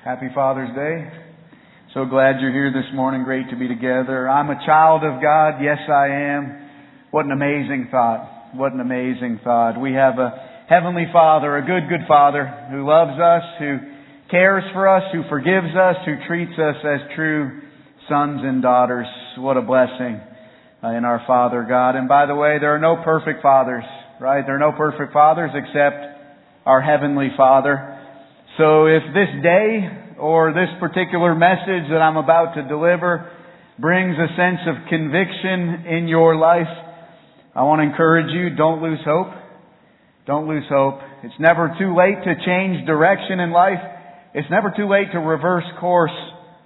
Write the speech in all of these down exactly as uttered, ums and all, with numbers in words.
Happy Father's Day. So glad you're here this morning. Great to be together. I'm a child of God. Yes, I am. What an amazing thought. What an amazing thought. We have a Heavenly Father, a good, good Father who loves us, who cares for us, who forgives us, who treats us as true sons and daughters. What a blessing uh, in our Father God. And by the way, there are no perfect fathers, right? There are no perfect fathers except our Heavenly Father. So if this day or this particular message that I'm about to deliver brings a sense of conviction in your life, I want to encourage you, don't lose hope. Don't lose hope. It's never too late to change direction in life. It's never too late to reverse course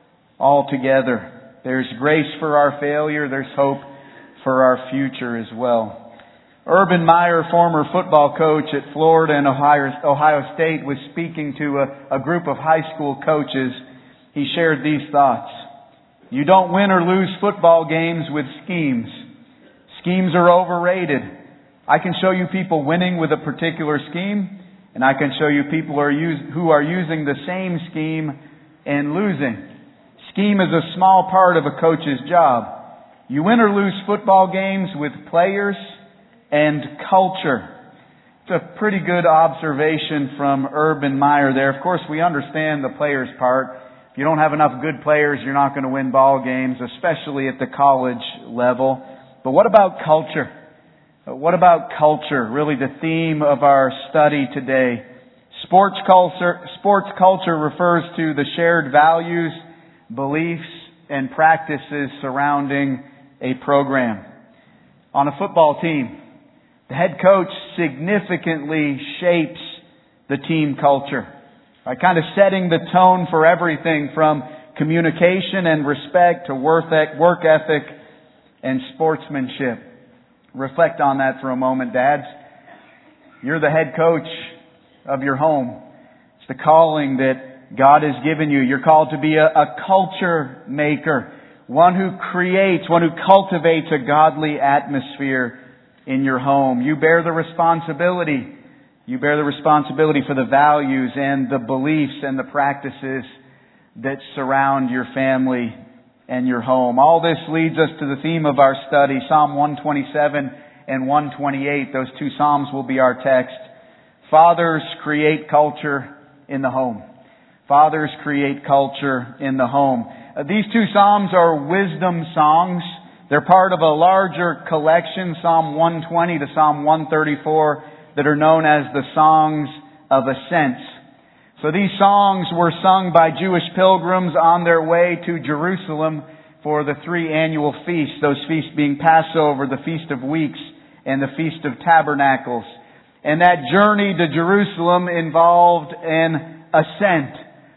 altogether. There's grace for our failure. There's hope for our future as well. Urban Meyer, former football coach at Florida and Ohio, Ohio State, was speaking to a, a group of high school coaches. He shared these thoughts. You don't win or lose football games with schemes. Schemes are overrated. I can show you people winning with a particular scheme, and I can show you people who are, use, who are using the same scheme and losing. Scheme is a small part of a coach's job. You win or lose football games with players and culture. It's a pretty good observation from Urban Meyer there. Of course, we understand the players part. If you don't have enough good players, you're not going to win ball games, especially at the college level. But what about culture? What about culture? Really the theme of our study today. Sports culture, sports culture refers to the shared values, beliefs, and practices surrounding a program. On a football team, the head coach significantly shapes the team culture by kind of setting the tone for everything from communication and respect to work ethic and sportsmanship. Reflect on that for a moment, dads. You're the head coach of your home. It's the calling that God has given you. You're called to be a, a culture maker, one who creates, one who cultivates a godly atmosphere in your home. You bear the responsibility. You bear the responsibility for the values and the beliefs and the practices that surround your family and your home. All this leads us to the theme of our study, Psalm one twenty-seven and one twenty-eight. Those two Psalms will be our text. Fathers create culture in the home. Fathers create culture in the home. Uh, these two Psalms are wisdom songs. They're part of a larger collection, Psalm one twenty to Psalm one thirty-four, that are known as the Songs of Ascents. So these songs were sung by Jewish pilgrims on their way to Jerusalem for the three annual feasts, those feasts being Passover, the Feast of Weeks, and the Feast of Tabernacles. And that journey to Jerusalem involved an ascent,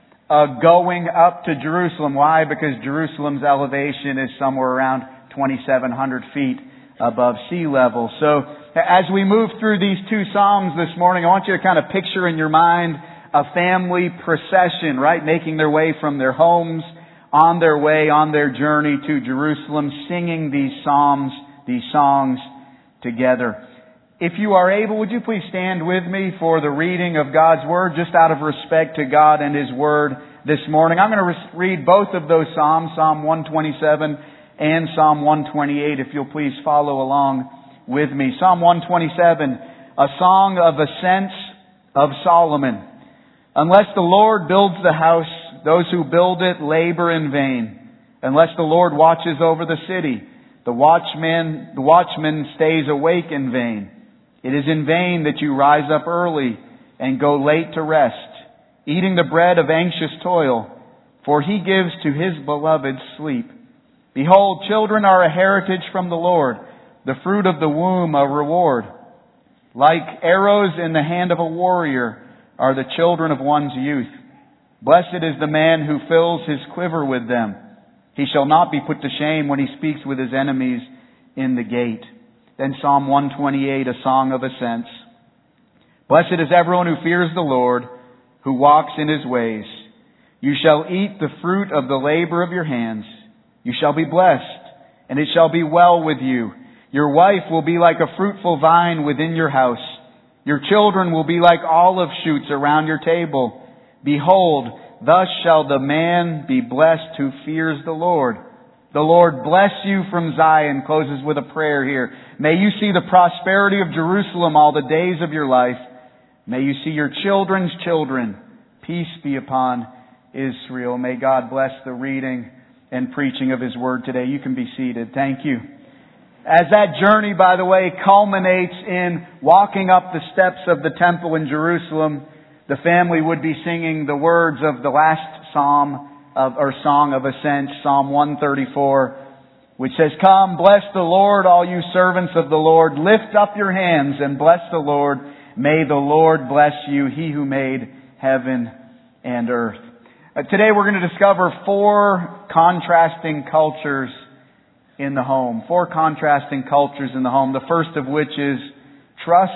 a going up to Jerusalem. Why? Because Jerusalem's elevation is somewhere around twenty-seven hundred feet above sea level. So as we move through these two Psalms this morning, I want you to kind of picture in your mind a family procession, right? Making their way from their homes, on their way, on their journey to Jerusalem, singing these Psalms, these songs together. If you are able, would you please stand with me for the reading of God's Word, just out of respect to God and His Word this morning. I'm going to read both of those Psalms, Psalm one twenty-seven and Psalm one twenty-eight, if you'll please follow along with me. Psalm one twenty-seven, a song of ascents of Solomon. Unless the Lord builds the house, those who build it labor in vain. Unless the Lord watches over the city, the watchman, the watchman stays awake in vain. It is in vain that you rise up early and go late to rest, eating the bread of anxious toil, for He gives to His beloved sleep. Behold, children are a heritage from the Lord, the fruit of the womb a reward. Like arrows in the hand of a warrior are the children of one's youth. Blessed is the man who fills his quiver with them. He shall not be put to shame when he speaks with his enemies in the gate. Then Psalm one twenty-eight, a song of ascents. Blessed is everyone who fears the Lord, who walks in His ways. You shall eat the fruit of the labor of your hands. You shall be blessed, and it shall be well with you. Your wife will be like a fruitful vine within your house. Your children will be like olive shoots around your table. Behold, Thus shall the man be blessed who fears the Lord. The Lord bless you from Zion. Closes with a prayer here. May you see the prosperity of Jerusalem all the days of your life. May you see your children's children. Peace be upon Israel. May God bless the reading and preaching of His Word today. You can be seated. Thank you. As that journey, by the way, culminates in walking up the steps of the temple in Jerusalem, the family would be singing the words of the last psalm of, or song of ascent, Psalm one thirty-four, which says, "Come, bless the Lord, all you servants of the Lord. Lift up your hands and bless the Lord. May the Lord bless you, He who made heaven and earth." Uh, today we're going to discover four contrasting cultures in the home. Four contrasting cultures in the home. The first of which is trust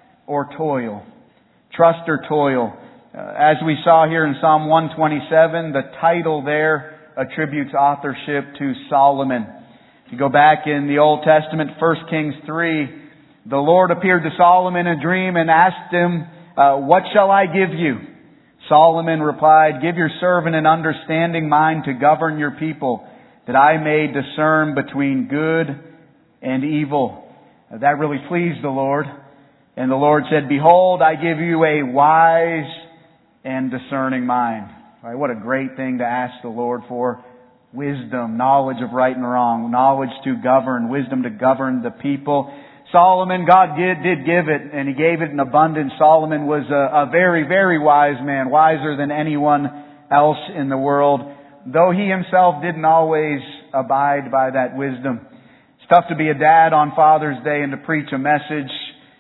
or toil. Trust or toil. Uh, as we saw here in Psalm one twenty-seven, the title there attributes authorship to Solomon. If you go back in the Old Testament, First Kings three, the Lord appeared to Solomon in a dream and asked him, uh, "What shall I give you?" Solomon replied, "Give your servant an understanding mind to govern your people, that I may discern between good and evil." Uh, that really pleased the Lord. And the Lord said, "Behold, I give you a wise and discerning mind." All right, what a great thing to ask the Lord for. Wisdom, knowledge of right and wrong, knowledge to govern, wisdom to govern the people. Solomon, God did, did give it, and He gave it in abundance. Solomon was a, a very, very wise man, wiser than anyone else in the world, though he himself didn't always abide by that wisdom. It's tough to be a dad on Father's Day and to preach a message,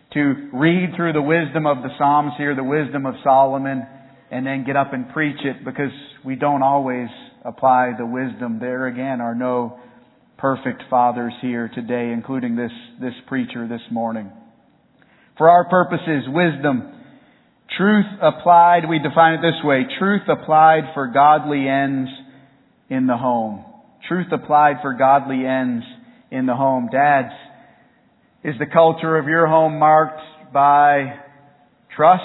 to read through the wisdom of the Psalms here, the wisdom of Solomon, and then get up and preach it, because we don't always apply the wisdom. There again are no perfect fathers here today, including this, this preacher this morning. For our purposes, wisdom. Truth applied, we define it this way: truth applied for godly ends in the home. Truth applied for godly ends in the home. Dads, is the culture of your home marked by trust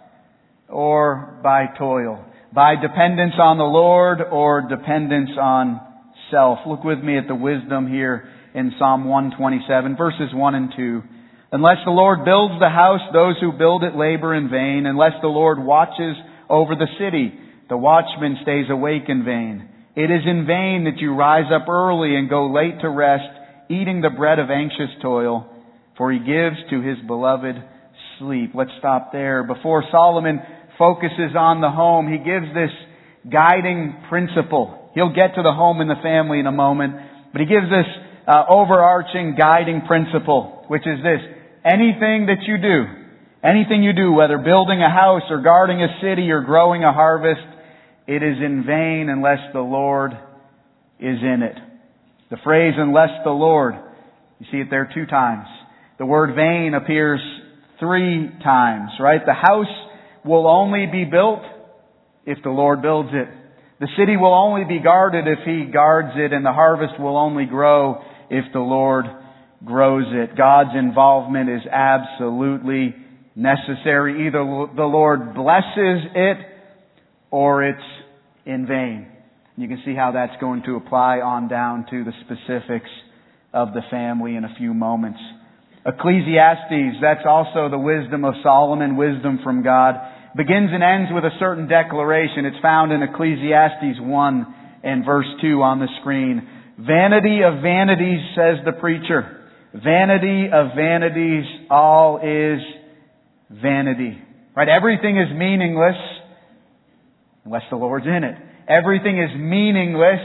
or by toil? By dependence on the Lord or dependence on self? Look with me at the wisdom here in Psalm one twenty-seven, verses one and two. "Unless the Lord builds the house, those who build it labor in vain. Unless the Lord watches over the city, the watchman stays awake in vain. It is in vain that you rise up early and go late to rest, eating the bread of anxious toil, for He gives to His beloved sleep." Let's stop there. Before Solomon focuses on the home, he gives this guiding principle. He'll get to the home and the family in a moment, but he gives this uh, overarching guiding principle, which is this: anything that you do, anything you do, whether building a house or guarding a city or growing a harvest, it is in vain unless the Lord is in it. The phrase "unless the Lord," you see it there two times. The word "vain" appears three times, right? The house will only be built if the Lord builds it. The city will only be guarded if He guards it, and the harvest will only grow if the Lord grows it. God's involvement is absolutely necessary. Either the Lord blesses it or it's in vain. You can see how that's going to apply on down to the specifics of the family in a few moments. Ecclesiastes, that's also the wisdom of Solomon, wisdom from God, begins and ends with a certain declaration. It's found in Ecclesiastes one and verse two on the screen. "Vanity of vanities, says the preacher. Vanity of vanities, all is vanity." Right? Everything is meaningless unless the Lord's in it. Everything is meaningless,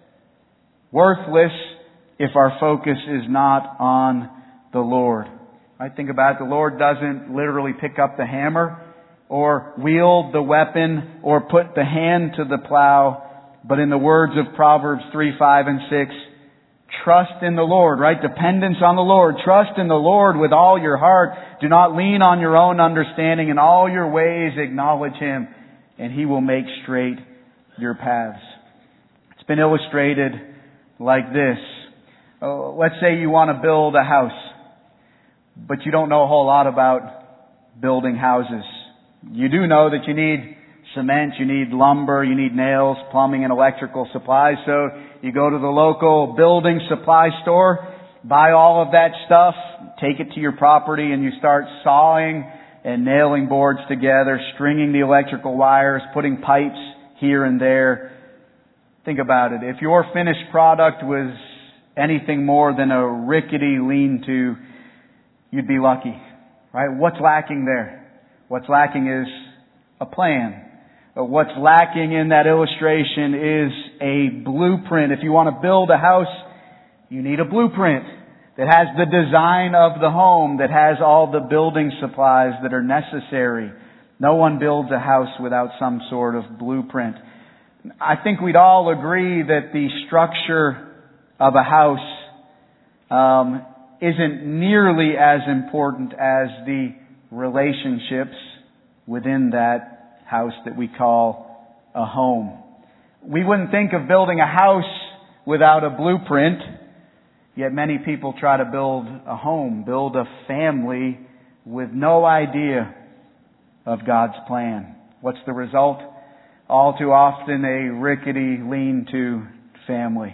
worthless, if our focus is not on the Lord. I think about it. The Lord doesn't literally pick up the hammer or wield the weapon or put the hand to the plow, but in the words of Proverbs three, five, and six, trust in the Lord, right? Dependence on the Lord. Trust in the Lord with all your heart. Do not lean on your own understanding. In all your ways acknowledge Him, and He will make straight your paths. It's been illustrated like this. Uh, let's say you want to build a house, but you don't know a whole lot about building houses. You do know that you need cement, you need lumber, you need nails, plumbing, and electrical supplies. So you go to the local building supply store, buy all of that stuff, take it to your property, and you start sawing and nailing boards together, stringing the electrical wires, putting pipes here and there. Think about it. If your finished product was anything more than a rickety lean-to, you'd be lucky, right? What's lacking there? What's lacking is a plan. But what's lacking in that illustration is a blueprint. If you want to build a house, you need a blueprint that has the design of the home, that has all the building supplies that are necessary. No one builds a house without some sort of blueprint. I think we'd all agree that the structure of a house um, isn't nearly as important as the relationships within that house that we call a home. We wouldn't think of building a house without a blueprint, yet many people try to build a home, build a family with no idea of God's plan. What's the result? All too often a rickety lean-to family.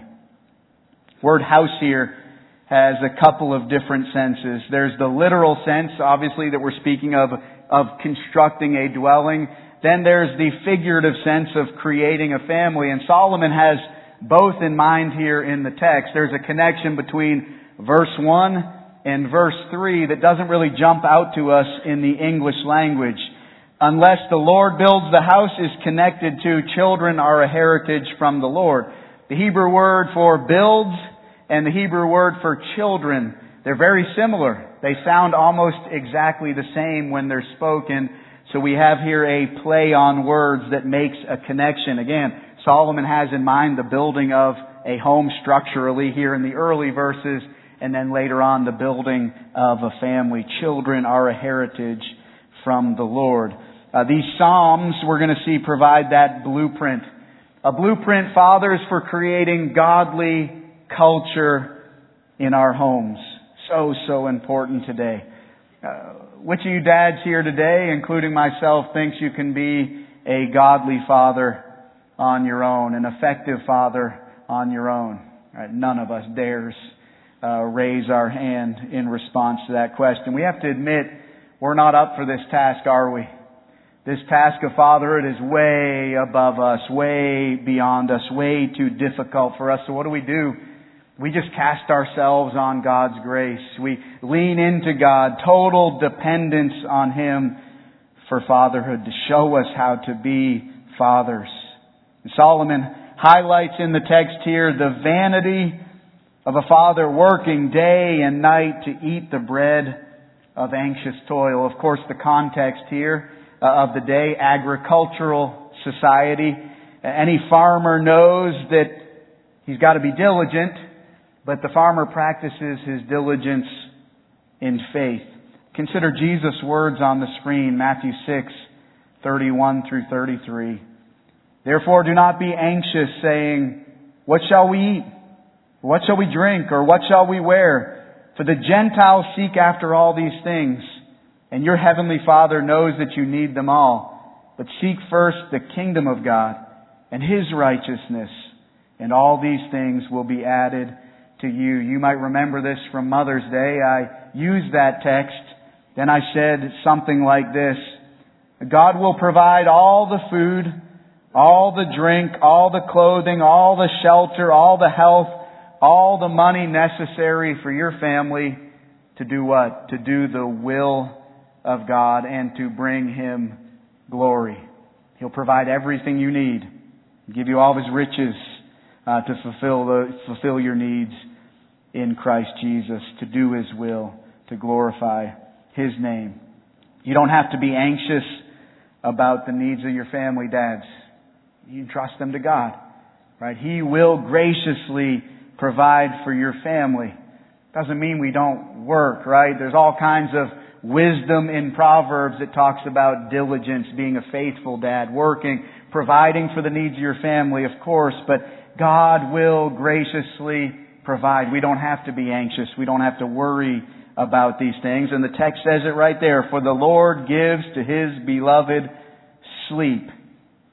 Word house here has a couple of different senses. There's the literal sense, obviously, that we're speaking of, of constructing a dwelling. Then there's the figurative sense of creating a family. And Solomon has both in mind here in the text. There's a connection between verse one and verse three that doesn't really jump out to us in the English language. Unless the Lord builds the house is connected to children are a heritage from the Lord. The Hebrew word for builds and the Hebrew word for children, they're very similar. They sound almost exactly the same when they're spoken. So we have here a play on words that makes a connection. Again, Solomon has in mind the building of a home structurally here in the early verses, and then later on the building of a family. Children are a heritage from the Lord. Uh, these Psalms, we're going to see, provide that blueprint. A blueprint, fathers, for creating godly culture in our homes. So, so important today. Uh, which of you dads here today, including myself, thinks you can be a godly father on your own, an effective father on your own? Right, none of us dares uh, raise our hand in response to that question. We have to admit, we're not up for this task, are we? This task of fatherhood is way above us, way beyond us, way too difficult for us. So what do we do? We just cast ourselves on God's grace. We lean into God, total dependence on Him for fatherhood, to show us how to be fathers. And Solomon highlights in the text here the vanity of a father working day and night to eat the bread of anxious toil. Of course, the context here uh, of the day, agricultural society. Any farmer knows that he's got to be diligent, but the farmer practices his diligence in faith. Consider Jesus' words on the screen, Matthew six, thirty-one through thirty-three. Therefore do not be anxious, saying, what shall we eat? What shall we drink? Or what shall we wear? For the Gentiles seek after all these things, and your heavenly Father knows that you need them all. But seek first the kingdom of God and His righteousness, and all these things will be added to you. You might remember this from Mother's Day. I used that text. Then I said something like this: God will provide all the food, all the drink, all the clothing, all the shelter, all the health, all the money necessary for your family to do what? To do the will of God and to bring Him glory. He'll provide everything you need, give you all of His riches uh, to fulfill the, fulfill your needs in Christ Jesus, to do His will, to glorify His name. You don't have to be anxious about the needs of your family, dads. You trust them to God, right? He will graciously provide for your family. Doesn't mean we don't work, right? There's all kinds of wisdom in Proverbs that talks about diligence, being a faithful dad, working, providing for the needs of your family, of course, but God will graciously provide. We don't have to be anxious. We don't have to worry about these things. And the text says it right there. For the Lord gives to His beloved sleep.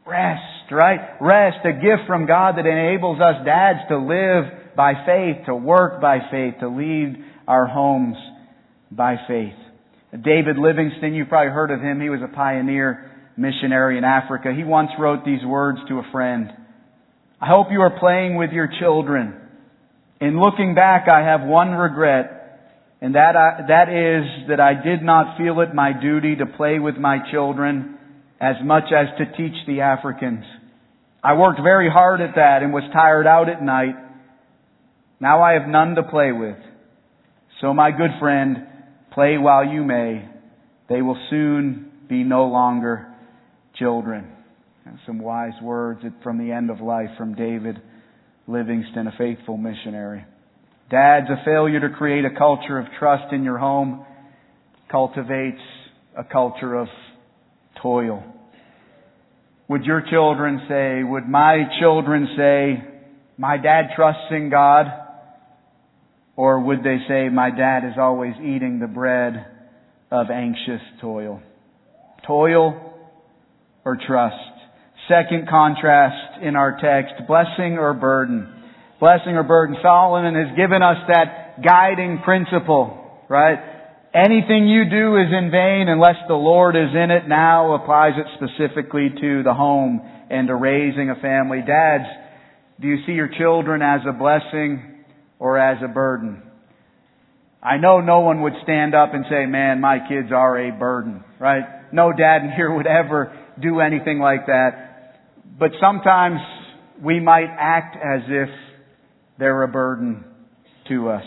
Rest, right? Rest, a gift from God that enables us dads to live by faith, to work by faith, to lead our homes by faith. David Livingstone, you've probably heard of him. He was a pioneer missionary in Africa. He once wrote these words to a friend. I hope you are playing with your children. In looking back, I have one regret, and that I, that is that I did not feel it my duty to play with my children as much as to teach the Africans. I worked very hard at that and was tired out at night. Now I have none to play with. So my good friend, play while you may. They will soon be no longer children. And some wise words from the end of life from David Livingstone, a faithful missionary. Dads, a failure to create a culture of trust in your home cultivates a culture of toil. Would your children say, would my children say, my dad trusts in God? Or would they say, my dad is always eating the bread of anxious toil? Toil or trust? Second contrast in our text, blessing or burden. Blessing or burden. Solomon has given us that guiding principle, right? Anything you do is in vain unless the Lord is in it. Now applies it specifically to the home and to raising a family. Dads, do you see your children as a blessing or as a burden? I know no one would stand up and say, man, my kids are a burden, right? No dad in here would ever do anything like that. But sometimes we might act as if they're a burden to us.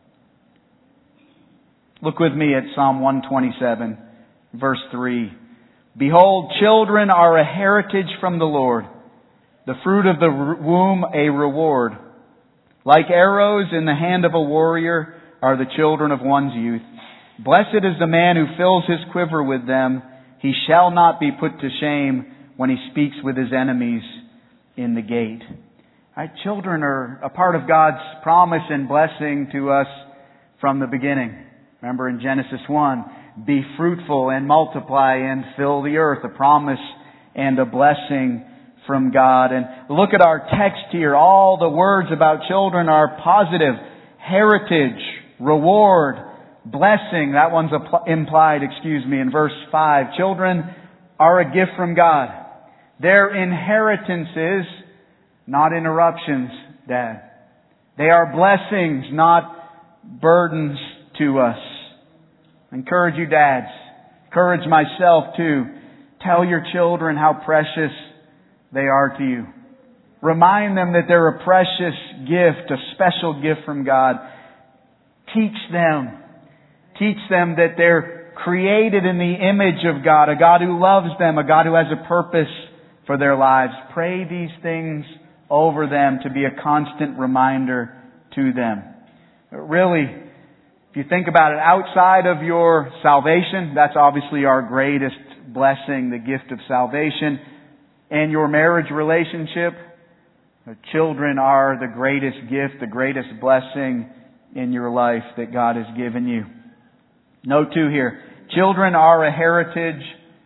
Look with me at Psalm one twenty-seven, verse three. Behold, children are a heritage from the Lord, the fruit of the womb a reward. Like arrows in the hand of a warrior are the children of one's youth. Blessed is the man who fills his quiver with them. He shall not be put to shame when he speaks with his enemies in the gate. Right? Children are a part of God's promise and blessing to us from the beginning. Remember in Genesis one, be fruitful and multiply and fill the earth, a promise and a blessing from God. And look at our text here. All the words about children are positive. Heritage, reward, blessing. That one's implied, excuse me, in verse five. Children are a gift from God. Their inheritances, not interruptions, Dad. They are blessings, not burdens to us. I encourage you, dads. Encourage myself too. Tell your children how precious they are to you. Remind them that they're a precious gift, a special gift from God. Teach them. Teach them that they're created in the image of God, a God who loves them, a God who has a purpose for their lives. Pray these things over them to be a constant reminder to them. Really, if you think about it, outside of your salvation, that's obviously our greatest blessing, the gift of salvation, and your marriage relationship, children are the greatest gift, the greatest blessing in your life that God has given you. Note too here, children are a heritage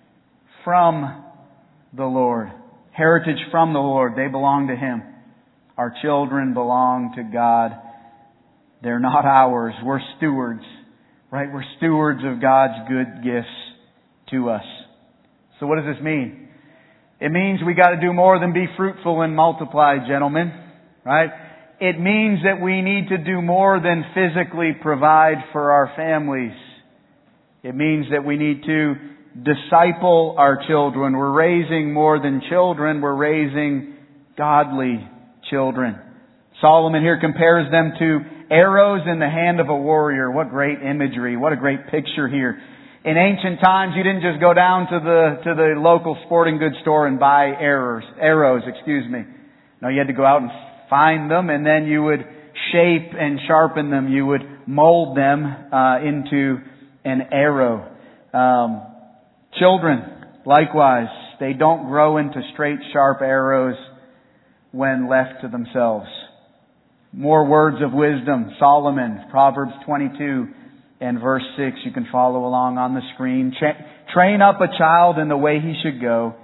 from the Lord. Heritage from the Lord. They belong to Him. Our children belong to God. They're not ours. We're stewards, right? We're stewards of God's good gifts to us. So what does this mean? It means we got to do more than be fruitful and multiply, gentlemen, right? It means that we need to do more than physically provide for our families. It means that we need to disciple our children. We're raising more than children. We're raising godly children. Solomon here compares them to arrows in the hand of a warrior. What great imagery. What a great picture here. In ancient times, you didn't just go down to the to the local sporting goods store and buy arrows. Arrows, excuse me. No, you had to go out and find them, and then you would shape and sharpen them. You would mold them uh, into an arrow. Um, children, likewise, they don't grow into straight, sharp arrows when left to themselves. More words of wisdom. Solomon, Proverbs twenty-two and verse six. You can follow along on the screen. Tra- train up a child in the way he should go.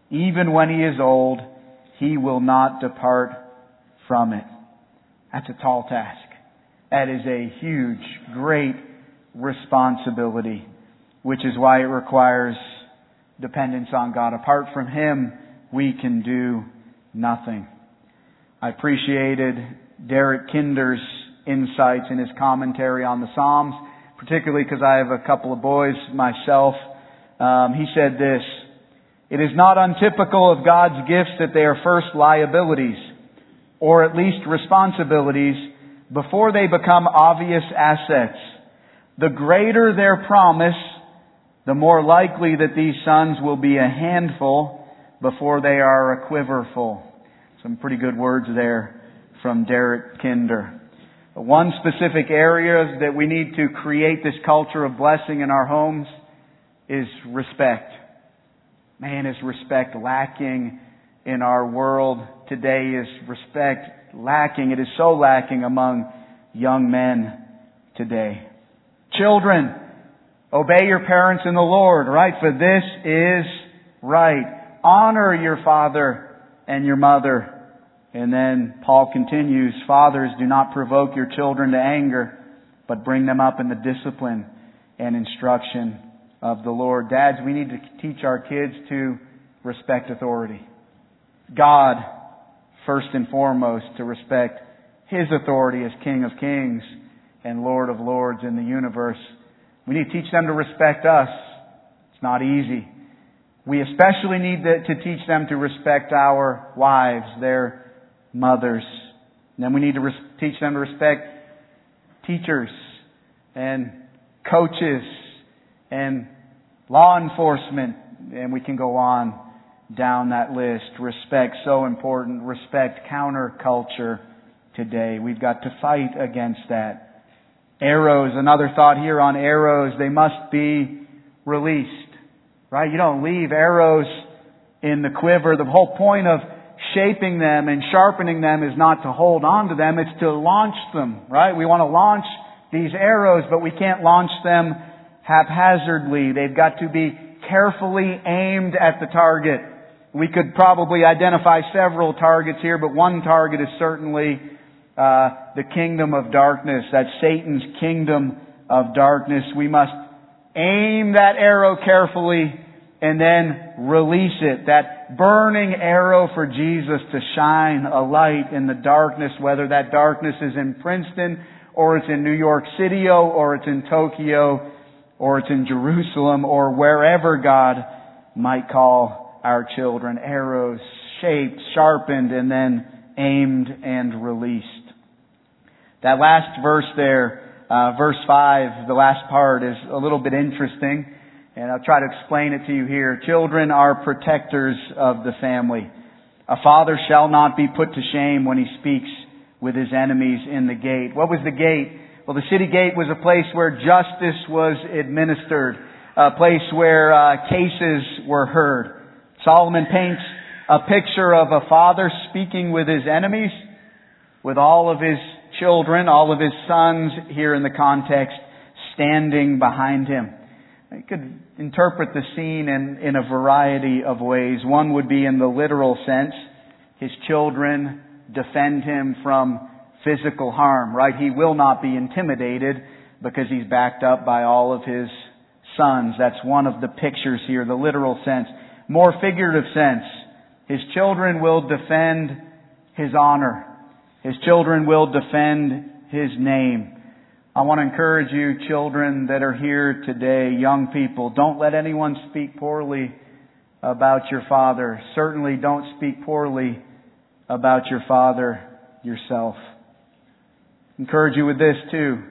Even when he is old, he will not depart from it. That's a tall task. That is a huge, great responsibility, which is why it requires dependence on God. Apart from Him, we can do nothing. I appreciated Derek Kinder's insights in his commentary on the Psalms, particularly because I have a couple of boys myself. Um, he said this: "It is not untypical of God's gifts that they are first liabilities, or at least responsibilities, before they become obvious assets. The greater their promise, the more likely that these sons will be a handful before they are a quiverful." Some pretty good words there from Derek Kinder. One specific area that we need to create this culture of blessing in our homes is respect. Man, is respect lacking in our world today? Is respect lacking? It is so lacking among young men today. Children, obey your parents in the Lord, right? For this is right. Honor your father and your mother. And then Paul continues, "Fathers, do not provoke your children to anger, but bring them up in the discipline and instruction of the Lord." Dads, we need to teach our kids to respect authority. God, first and foremost, to respect His authority as King of Kings and Lord of Lords in the universe. We need to teach them to respect us. It's not easy. We especially need to teach them to respect our wives, their mothers. And then we need to res- teach them to respect teachers and coaches and law enforcement. And we can go on down that list. Respect, so important. Respect, counterculture today. We've got to fight against that. Arrows, another thought here on arrows. They must be released. Right? You don't leave arrows in the quiver. The whole point of shaping them and sharpening them is not to hold on to them, it's to launch them, right? We want to launch these arrows, but we can't launch them haphazardly. They've got to be carefully aimed at the target. We could probably identify several targets here, but one target is certainly uh, the kingdom of darkness. That's Satan's kingdom of darkness. We must aim that arrow carefully and then release it. That burning arrow for Jesus to shine a light in the darkness, whether that darkness is in Princeton, or it's in New York City, or it's in Tokyo, or it's in Jerusalem, or wherever God might call our children. Arrows shaped, sharpened, and then aimed and released. That last verse there, uh, verse five, the last part, is a little bit interesting. And I'll try to explain it to you here. Children are protectors of the family. A father shall not be put to shame when he speaks with his enemies in the gate. What was the gate? Well, the city gate was a place where justice was administered, a place where uh, cases were heard. Solomon paints a picture of a father speaking with his enemies, with all of his children, all of his sons here in the context, standing behind him. You could interpret the scene in, in a variety of ways. One would be in the literal sense. His children defend him from physical harm, right? He will not be intimidated because he's backed up by all of his sons. That's one of the pictures here, the literal sense. More figurative sense. His children will defend his honor. His children will defend his name. I want to encourage you, children that are here today, young people, don't let anyone speak poorly about your father. Certainly don't speak poorly about your father yourself. Encourage you with this too.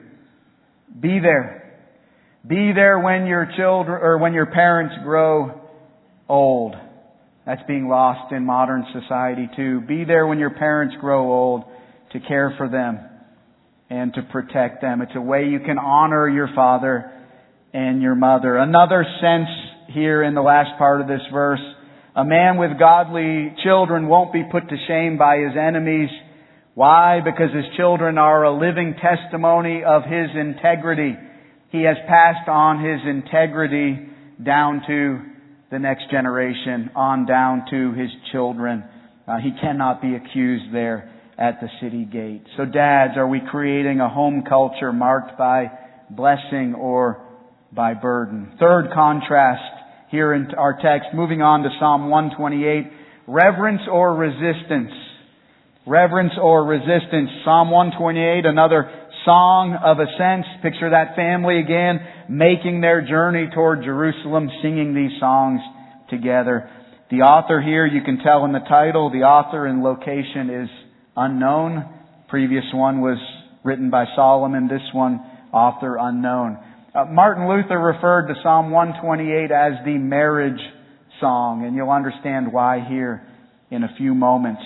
Be there. Be there when your children or when your parents grow old. That's being lost in modern society too. Be there when your parents grow old to care for them and to protect them. It's a way you can honor your father and your mother. Another sense here in the last part of this verse, a man with godly children won't be put to shame by his enemies. Why? Because his children are a living testimony of his integrity. He has passed on his integrity down to the next generation on down to his children. Uh, he cannot be accused there at the city gate. So dads, are we creating a home culture marked by blessing or by burden? Third contrast here in our text, moving on to Psalm one twenty-eight, reverence or resistance. Reverence or resistance. Psalm one twenty-eight, another song of ascents. Picture that family again, making their journey toward Jerusalem, singing these songs together. The author here, you can tell in the title, the author and location is unknown. Previous one was written by Solomon. This one, author unknown. Uh, Martin Luther referred to Psalm one twenty-eight as the marriage song, and you'll understand why here in a few moments.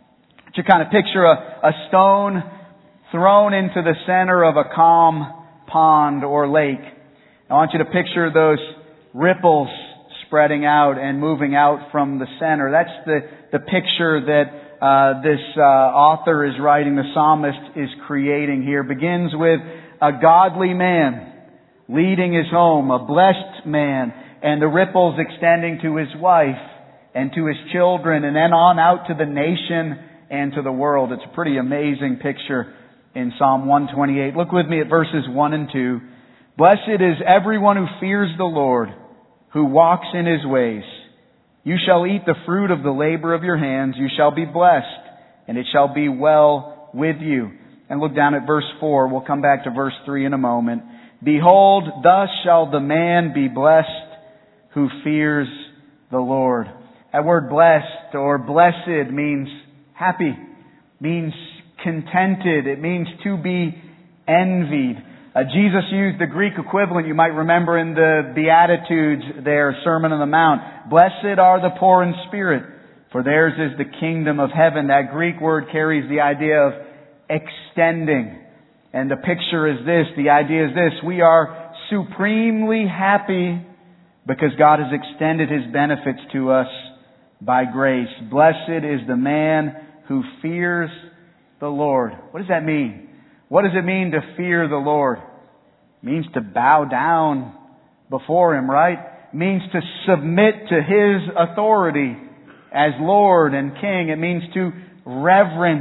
To kind of picture a, a stone thrown into the center of a calm pond or lake. I want you to picture those ripples spreading out and moving out from the center. That's the, the picture that uh, this uh, author is writing, the psalmist is creating here. Begins with a godly man leading his home, a blessed man, and the ripples extending to his wife and to his children, and then on out to the nation and to the world. It's a pretty amazing picture in Psalm one twenty-eight. Look with me at verses one and two. Blessed is everyone who fears the Lord, who walks in His ways. You shall eat the fruit of the labor of your hands. You shall be blessed, and it shall be well with you. And look down at verse four. We'll come back to verse three in a moment. Behold, thus shall the man be blessed who fears the Lord. That word blessed or blessed means happy, means contented. It means to be envied. Uh, Jesus used the Greek equivalent, you might remember in the Beatitudes there, Sermon on the Mount. Blessed are the poor in spirit, for theirs is the kingdom of heaven. That Greek word carries the idea of extending. And the picture is this, the idea is this, we are supremely happy because God has extended His benefits to us by grace. Blessed is the man who fears the Lord. What does that mean? What does it mean to fear the Lord? It means to bow down before Him, right? It means to submit to His authority as Lord and King. It means to reverence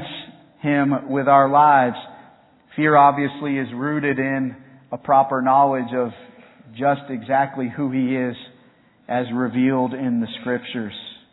Him with our lives. Fear obviously is rooted in a proper knowledge of just exactly who He is as revealed in the Scriptures.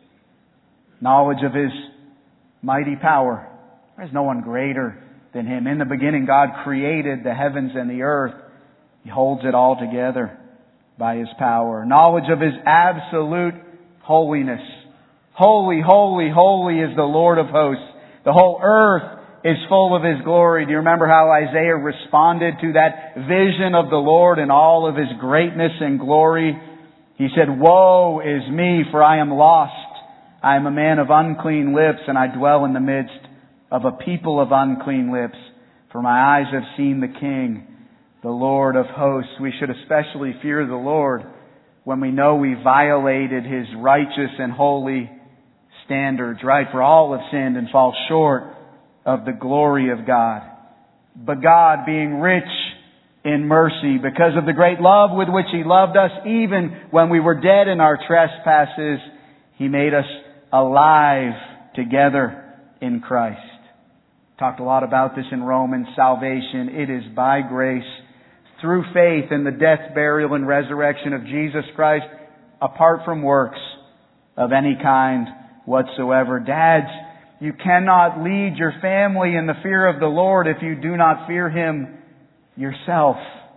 Knowledge of His mighty power. There's no one greater than Him. In the beginning, God created the heavens and the earth. He holds it all together by His power. Knowledge of His absolute holiness. Holy, holy, holy is the Lord of hosts. The whole earth is full of His glory. Do you remember how Isaiah responded to that vision of the Lord in all of His greatness and glory? He said, Woe is me, for I am lost. I am a man of unclean lips, and I dwell in the midst of a people of unclean lips. For my eyes have seen the King, the Lord of hosts. We should especially fear the Lord when we know we violated His righteous and holy standards, right? For all have sinned and fall short of the glory of God. But God, being rich in mercy, because of the great love with which He loved us, even when we were dead in our trespasses, He made us alive together in Christ. Talked a lot about this in Romans. Salvation, it is by grace, through faith in the death, burial, and resurrection of Jesus Christ, apart from works of any kind whatsoever. Dads, you cannot lead your family in the fear of the Lord if you do not fear Him yourself.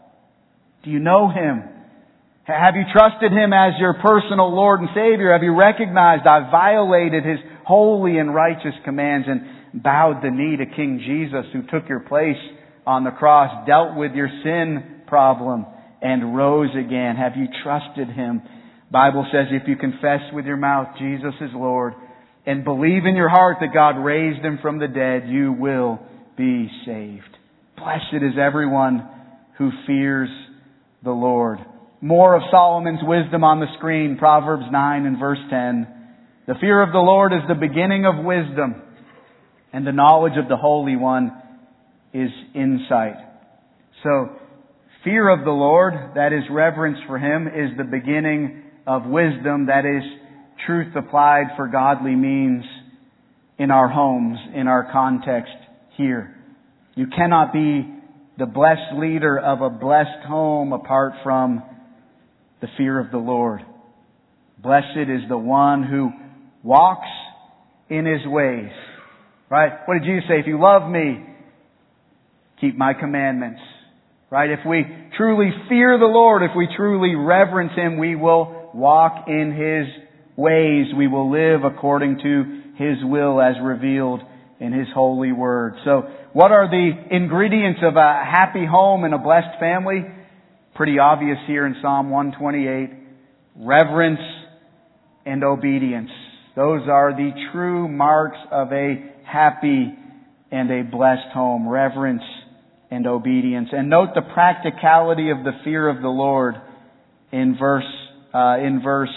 Do you know Him? Have you trusted Him as your personal Lord and Savior? Have you recognized I've violated His holy and righteous commands and bowed the knee to King Jesus, who took your place on the cross, dealt with your sin problem, and rose again? Have you trusted Him? The Bible says if you confess with your mouth Jesus is Lord and believe in your heart that God raised Him from the dead, you will be saved. Blessed is everyone who fears the Lord. More of Solomon's wisdom on the screen, Proverbs nine and verse ten. The fear of the Lord is the beginning of wisdom, and the knowledge of the Holy One is insight. So, fear of the Lord, that is reverence for Him, is the beginning of wisdom, that is, truth applied for godly means in our homes, in our context here. You cannot be the blessed leader of a blessed home apart from the fear of the Lord. Blessed is the one who walks in His ways. Right? What did Jesus say? If you love me, keep my commandments. Right? If we truly fear the Lord, if we truly reverence Him, we will walk in His ways. We will live according to His will as revealed in His holy word. So, what are the ingredients of a happy home and a blessed family? Pretty obvious here in Psalm one twenty-eight. Reverence and obedience. Those are the true marks of a happy and a blessed home. Reverence and obedience. And note the practicality of the fear of the Lord in verse uh, in verse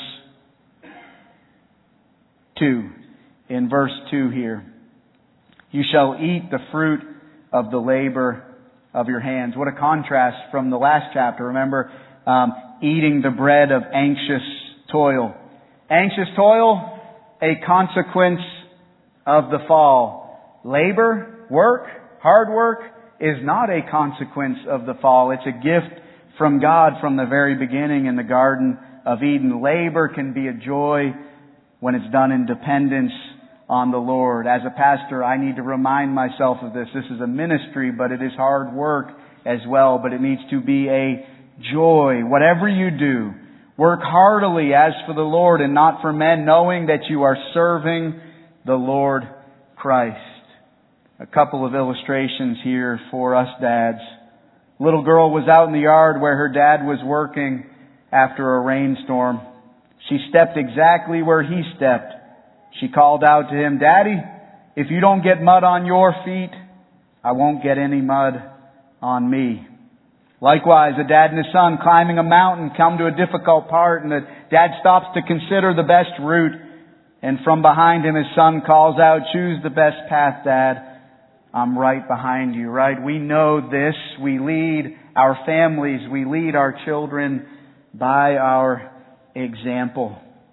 two. In verse two here. You shall eat the fruit of the labor of your hands. What a contrast from the last chapter. Remember, um, eating the bread of anxious toil. Anxious toil, a consequence of the fall. Labor, work, hard work, is not a consequence of the fall. It's a gift from God from the very beginning in the Garden of Eden. Labor can be a joy when it's done in dependence on the Lord. As a pastor, I need to remind myself of this. This is a ministry, but it is hard work as well. But it needs to be a joy. Whatever you do, work heartily as for the Lord and not for men, knowing that you are serving the Lord Christ. A couple of illustrations here for us dads. A little girl was out in the yard where her dad was working after a rainstorm. She stepped exactly where he stepped. She called out to him, "Daddy, if you don't get mud on your feet, I won't get any mud on me." Likewise, a dad and his son climbing a mountain come to a difficult part, and the dad stops to consider the best route. And from behind him, his son calls out, "Choose the best path, Dad. I'm right behind you." Right? We know this. We lead our families. We lead our children by our example.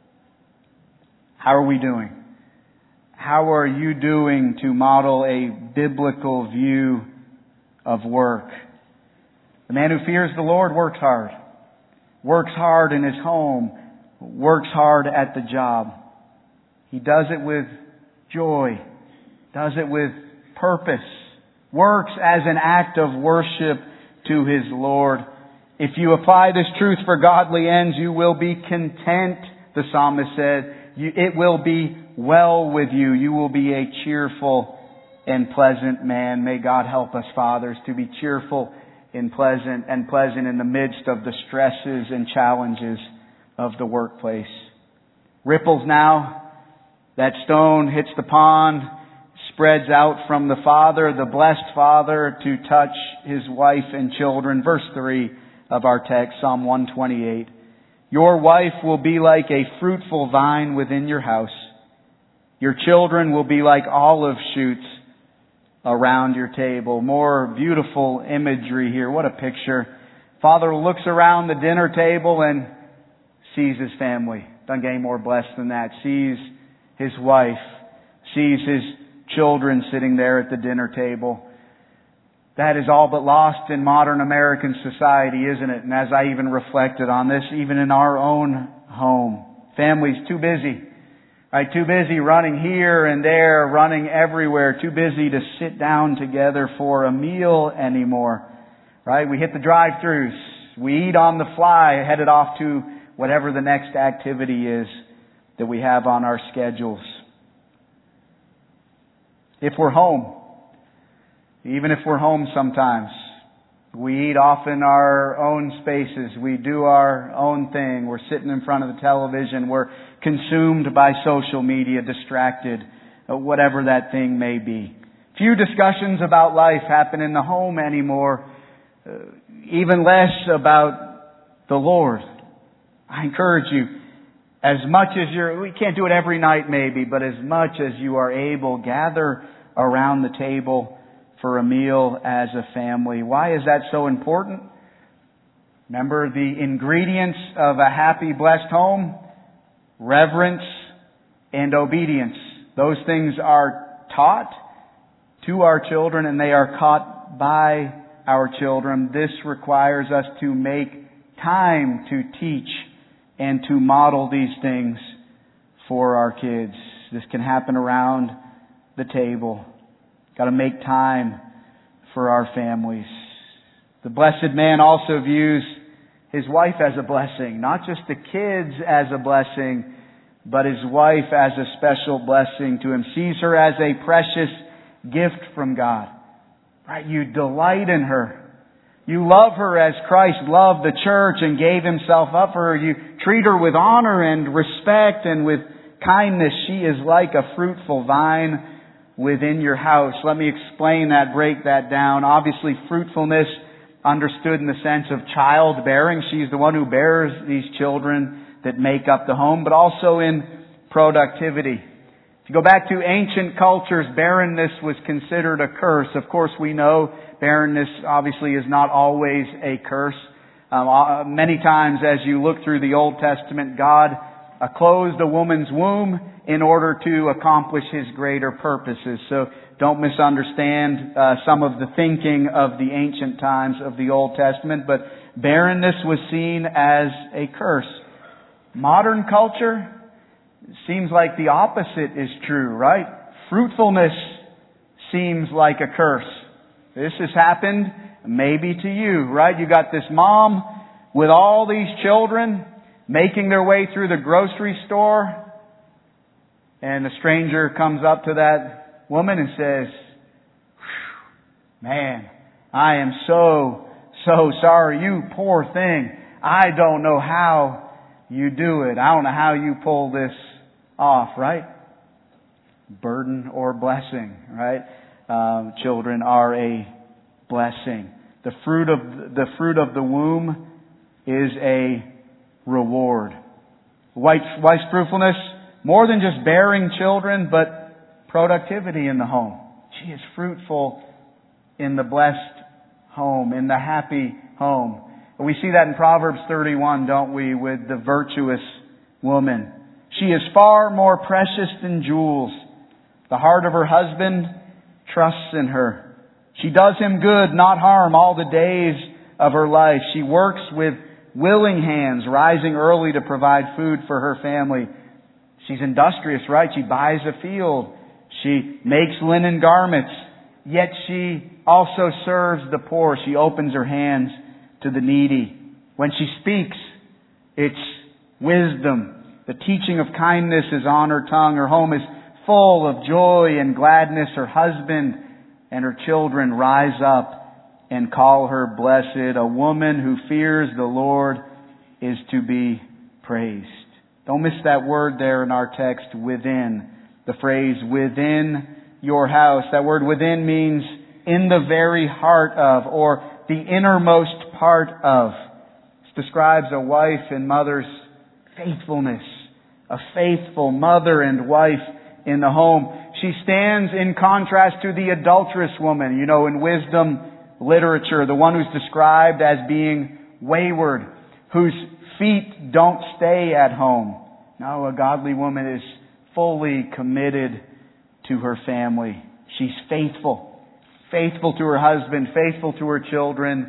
How are we doing? How are you doing to model a biblical view of work? The man who fears the Lord works hard. Works hard in his home. Works hard at the job. He does it with joy. Does it with purpose. Works as an act of worship to his Lord. If you apply this truth for godly ends, you will be content, the psalmist said. You, it will be well with you. You will be a cheerful and pleasant man. May God help us, fathers, to be cheerful and pleasant and pleasant in the midst of the stresses and challenges of the workplace. Ripples now. That stone hits the pond, spreads out from the father, the blessed father, to touch his wife and children. Verse three of our text, Psalm one twenty-eight. Your wife will be like a fruitful vine within your house. Your children will be like olive shoots around your table. More beautiful imagery here. What a picture. Father looks around the dinner table and sees his family. Doesn't get any more blessed than that. Sees his wife. Sees his children sitting there at the dinner table. That is all but lost in modern American society, isn't it? And as I even reflected on this, even in our own home, families too busy. Right? Too busy running here and there, running everywhere. Too busy to sit down together for a meal anymore. Right? We hit the drive-thrus. We eat on the fly, headed off to whatever the next activity is that we have on our schedules. If we're home, even if we're home sometimes, we eat off in our own spaces. We do our own thing. We're sitting in front of the television. We're consumed by social media, distracted, whatever that thing may be. Few discussions about life happen in the home anymore, uh, even less about the Lord. I encourage you, as much as you're, we can't do it every night maybe, but as much as you are able, gather around the table for a meal as a family. Why is that so important? Remember the ingredients of a happy, blessed home? Reverence and obedience. Those things are taught to our children and they are caught by our children. This requires us to make time to teach and to model these things for our kids. This can happen around the table. Got to make time for our families. The blessed man also views his wife as a blessing, not just the kids as a blessing, but his wife as a special blessing to him. Sees her as a precious gift from God. Right? You delight in her. You love her as Christ loved the church and gave Himself up for her. You treat her with honor and respect and with kindness. She is like a fruitful vine within your house. Let me explain that, break that down. Obviously, fruitfulness understood in the sense of childbearing. She's the one who bears these children that make up the home, but also in productivity. If you go back to ancient cultures, barrenness was considered a curse. Of course, we know barrenness obviously is not always a curse. Um, many times as you look through the Old Testament, God uh, closed a woman's womb in order to accomplish His greater purposes. So don't misunderstand uh, some of the thinking of the ancient times of the Old Testament, but barrenness was seen as a curse. Modern culture seems like the opposite is true, right? Fruitfulness seems like a curse. This has happened maybe to you, right? You got this mom with all these children making their way through the grocery store, and a stranger comes up to that woman and says, "Man, I am so, so sorry. You poor thing. I don't know how you do it. I don't know how you pull this off," right? Burden or blessing, right? Um, children are a blessing. The fruit of the fruit of the womb is a reward. Wife's, wife's fruitfulness, more than just bearing children, but productivity in the home. She is fruitful in the blessed home, in the happy home. We see that in Proverbs thirty-one, don't we, with the virtuous woman. She is far more precious than jewels. The heart of her husband trusts in her. She does him good, not harm, all the days of her life. She works with willing hands, rising early to provide food for her family. She's industrious, right? She buys a field. She makes linen garments. Yet she also serves the poor. She opens her hands to the needy. When she speaks, it's wisdom. The teaching of kindness is on her tongue. Her home is full of joy and gladness. Her husband and her children rise up and call her blessed. A woman who fears the Lord is to be praised. Don't miss that word there in our text, within. The phrase, within your house. That word within means in the very heart of, or the innermost part of. This describes a wife and mother's faithfulness. A faithful mother and wife in the home. She stands in contrast to the adulterous woman. You know, in wisdom literature, the one who's described as being wayward, whose feet don't stay at home. No, a godly woman is fully committed to her family. She's faithful. Faithful to her husband, faithful to her children,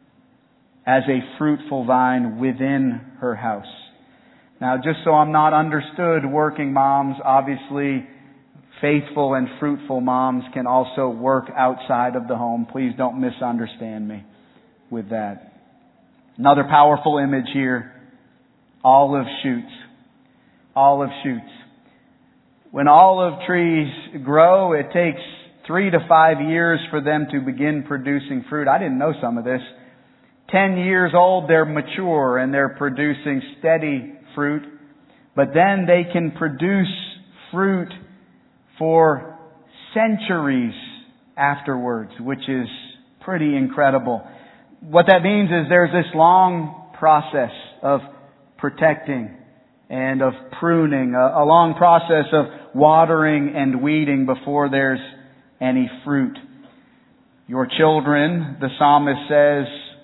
as a fruitful vine within her house. Now, just so I'm not understood, working moms, obviously, faithful and fruitful moms can also work outside of the home. Please don't misunderstand me with that. Another powerful image here, olive shoots. Olive shoots. When olive trees grow, it takes three to five years for them to begin producing fruit. I didn't know some of this. Ten years old, they're mature and they're producing steady fruit. But then they can produce fruit for centuries afterwards, which is pretty incredible. What that means is there's this long process of protecting and of pruning, a, a long process of watering and weeding before there's any fruit. Your children, the psalmist says,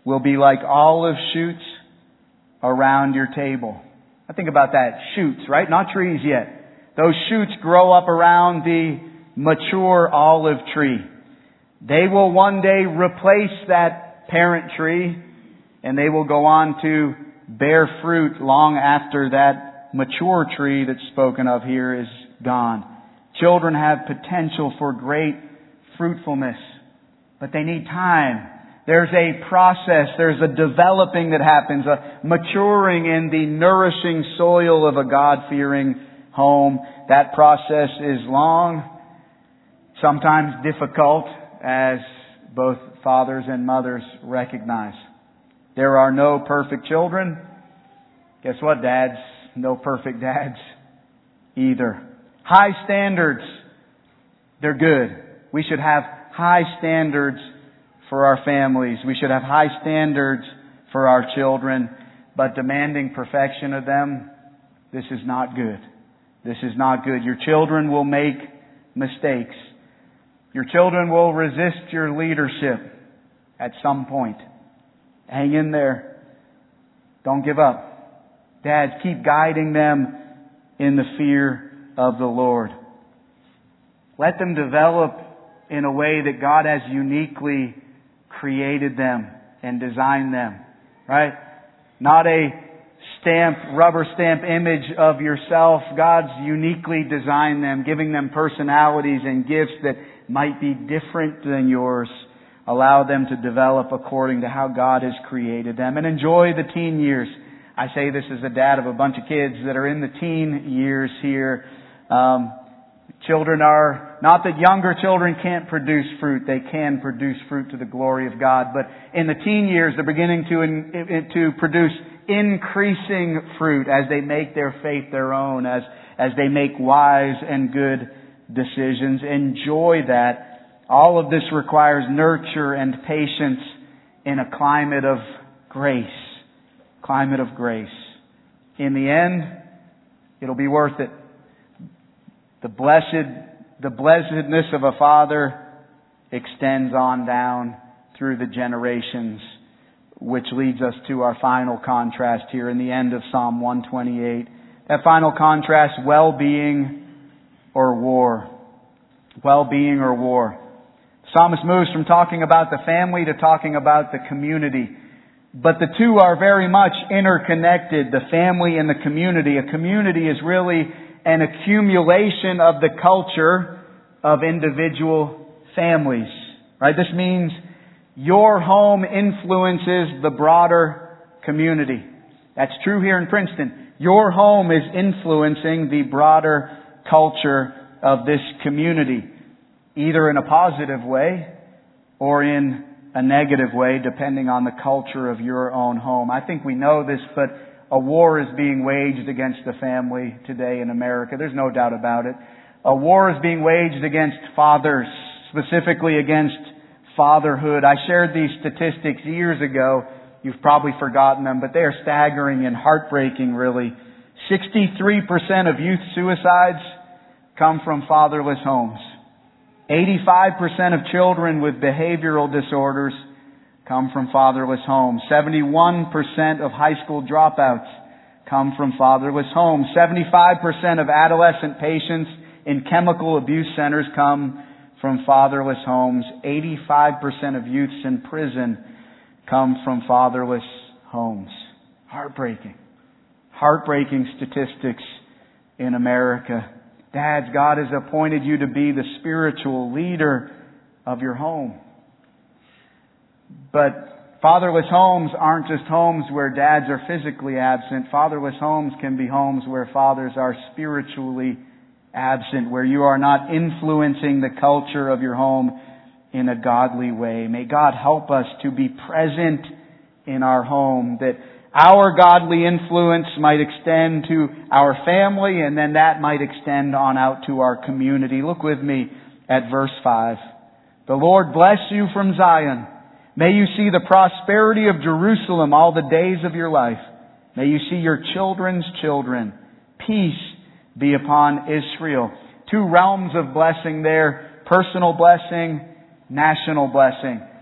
will be like olive shoots around your table. I think about that. Shoots, right? Not trees yet. Those shoots grow up around the mature olive tree. They will one day replace that parent tree, and they will go on to bear fruit long after that mature tree that's spoken of here is gone. Children have potential for great fruitfulness, but they need time. There's a process, there's a developing that happens, a maturing in the nourishing soil of a God-fearing home. That process is long, sometimes difficult, as both fathers and mothers recognize. There are no perfect children. Guess what, dads? No perfect dads either. High standards. They're good. We should have high standards for our families. We should have high standards for our children. But demanding perfection of them, this is not good. This is not good. Your children will make mistakes. Your children will resist your leadership at some point. Hang in there. Don't give up. Dads, keep guiding them in the fear of the Lord. Let them develop in a way that God has uniquely created them and designed them. Right? Not a stamp, rubber stamp image of yourself. God's uniquely designed them, giving them personalities and gifts that might be different than yours. Allow them to develop according to how God has created them. And enjoy the teen years. I say this as a dad of a bunch of kids that are in the teen years here. Um, children are, not that younger children can't produce fruit. They can produce fruit to the glory of God. But in the teen years, they're beginning to, in, to produce increasing fruit as they make their faith their own, as, as they make wise and good decisions. Enjoy that. All of this requires nurture and patience in a climate of grace. Climate of grace. In the end, it'll be worth it. The blessed, the blessedness of a father extends on down through the generations, which leads us to our final contrast here in the end of Psalm one twenty-eight. That final contrast, well-being or war. Well-being or war. The psalmist moves from talking about the family to talking about the community. But the two are very much interconnected, the family and the community. A community is really an accumulation of the culture of individual families. Right? This means your home influences the broader community. That's true here in Princeton. Your home is influencing the broader culture of this community, either in a positive way or in a negative way, depending on the culture of your own home. I think we know this, but a war is being waged against the family today in America. There's no doubt about it. A war is being waged against fathers, specifically against fatherhood. I shared these statistics years ago. You've probably forgotten them, but they are staggering and heartbreaking, really. sixty-three percent of youth suicides come from fatherless homes. eighty-five percent of children with behavioral disorders come from fatherless homes. seventy-one percent of high school dropouts come from fatherless homes. seventy-five percent of adolescent patients in chemical abuse centers come from fatherless homes. eighty-five percent of youths in prison come from fatherless homes. Heartbreaking. Heartbreaking statistics in America. Dads, God has appointed you to be the spiritual leader of your home. But fatherless homes aren't just homes where dads are physically absent. Fatherless homes can be homes where fathers are spiritually absent, where you are not influencing the culture of your home in a godly way. May God help us to be present in our home, that our godly influence might extend to our family, and then that might extend on out to our community. Look with me at verse five. The Lord bless you from Zion. May you see the prosperity of Jerusalem all the days of your life. May you see your children's children. Peace be upon Israel. Two realms of blessing there. Personal blessing, national blessing.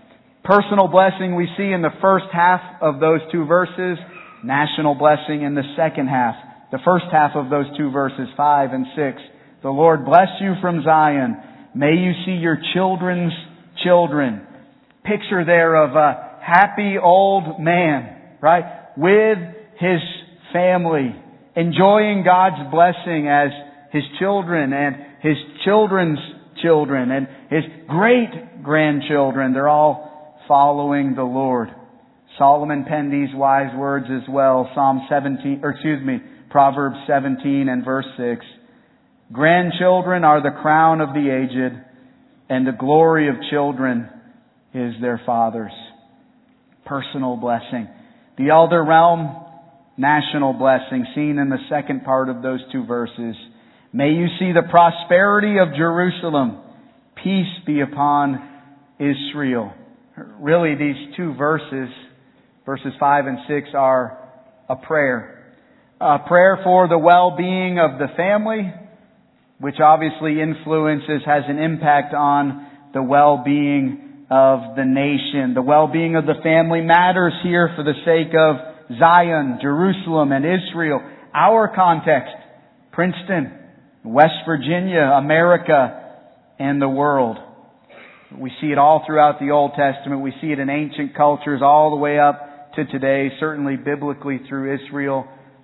Personal blessing we see in the first half of those two verses. National blessing in the second half. The first half of those two verses, five and six. The Lord bless you from Zion. May you see your children's children. Picture there of a happy old man, right? With his family, enjoying God's blessing as his children and his children's children and his great grandchildren. They're all following the Lord. Solomon penned these wise words as well. Psalm seventeen, or excuse me, Proverbs seventeen and verse six. Grandchildren are the crown of the aged, and the glory of children is their fathers. Personal blessing. The elder realm, national blessing, seen in the second part of those two verses. May you see the prosperity of Jerusalem. Peace be upon Israel. Really, these two verses, verses five and six, are a prayer. A prayer for the well-being of the family, which obviously influences, has an impact on the well-being of the nation. The well-being of the family matters here for the sake of Zion, Jerusalem, and Israel. Our context, Princeton, West Virginia, America, and the world. We see it all throughout the Old Testament. We see it in ancient cultures all the way up to today, certainly biblically through Israel.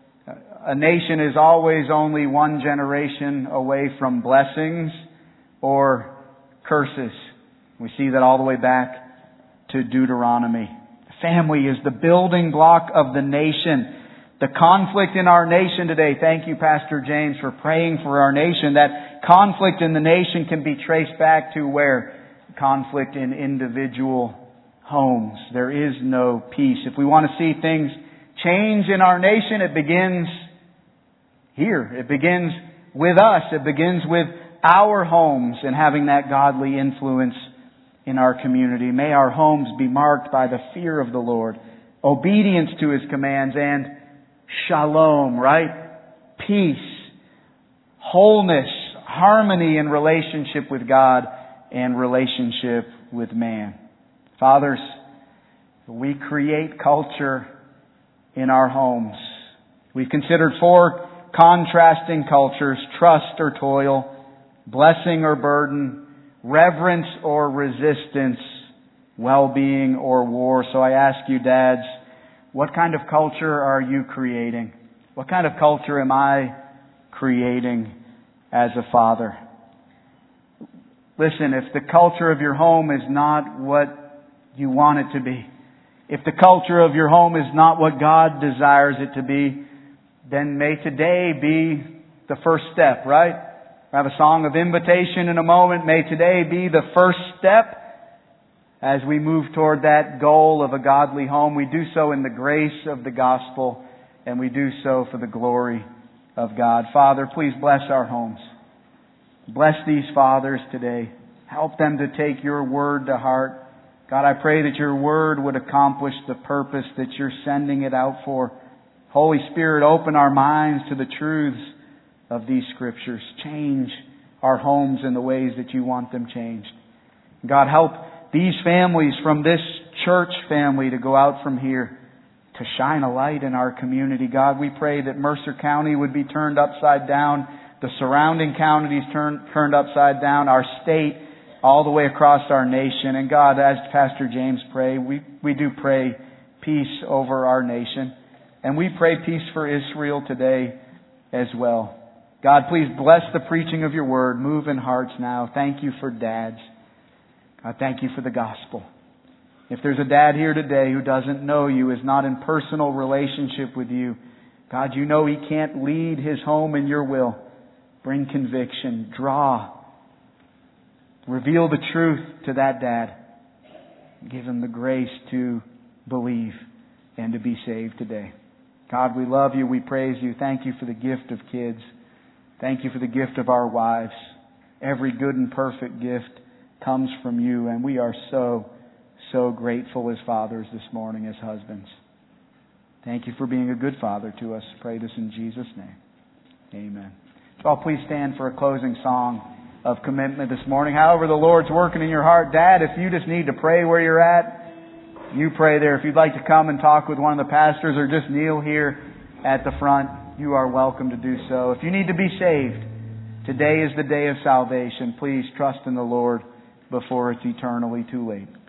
A nation is always only one generation away from blessings or curses. We see that all the way back to Deuteronomy. Family is the building block of the nation. The conflict in our nation today, thank you, Pastor James, for praying for our nation. That conflict in the nation can be traced back to where? Conflict in individual homes. There is no peace. If we want to see things change in our nation, it begins here. It begins with us. It begins with our homes and having that godly influence in our community. May our homes be marked by the fear of the Lord, obedience to His commands, and shalom, right? Peace, wholeness, harmony in relationship with God and relationship with man. Fathers, we create culture in our homes. We've considered four contrasting cultures: trust or toil, blessing or burden, reverence or resistance, well-being or war. So I ask you, dads, what kind of culture are you creating? What kind of culture am I creating as a father? Listen, if the culture of your home is not what you want it to be, if the culture of your home is not what God desires it to be, then may today be the first step, right? We have a song of invitation in a moment. May today be the first step as we move toward that goal of a godly home. We do so in the grace of the gospel, and we do so for the glory of God. Father, please bless our homes. Bless these fathers today. Help them to take your word to heart. God, I pray that your word would accomplish the purpose that you're sending it out for. Holy Spirit, open our minds to the truths of these scriptures. Change our homes in the ways that you want them changed. God, help these families from this church family to go out from here to shine a light in our community. God, we pray that Mercer County would be turned upside down, the surrounding counties turned, turned upside down, our state, all the way across our nation. And God, as Pastor James prayed, we, we do pray peace over our nation. And we pray peace for Israel today as well. God, please bless the preaching of your word. Move in hearts now. Thank you for dads. God, thank you for the gospel. If there's a dad here today who doesn't know you, is not in personal relationship with you, God, you know he can't lead his home in your will. Bring conviction. Draw. Reveal the truth to that dad. Give him the grace to believe and to be saved today. God, we love you. We praise you. Thank you for the gift of kids. Thank you for the gift of our wives. Every good and perfect gift comes from you, and we are so, so grateful as fathers this morning, as husbands. Thank you for being a good father to us. Pray this in Jesus' name. Amen. So I'll please stand for a closing song of commitment this morning. However the Lord's working in your heart. Dad, if you just need to pray where you're at, You pray there. If you'd like to come and talk with one of the pastors or just kneel here at the front, you are welcome to do so. If you need to be saved, today is the day of salvation. Please trust in the Lord before it's eternally too late.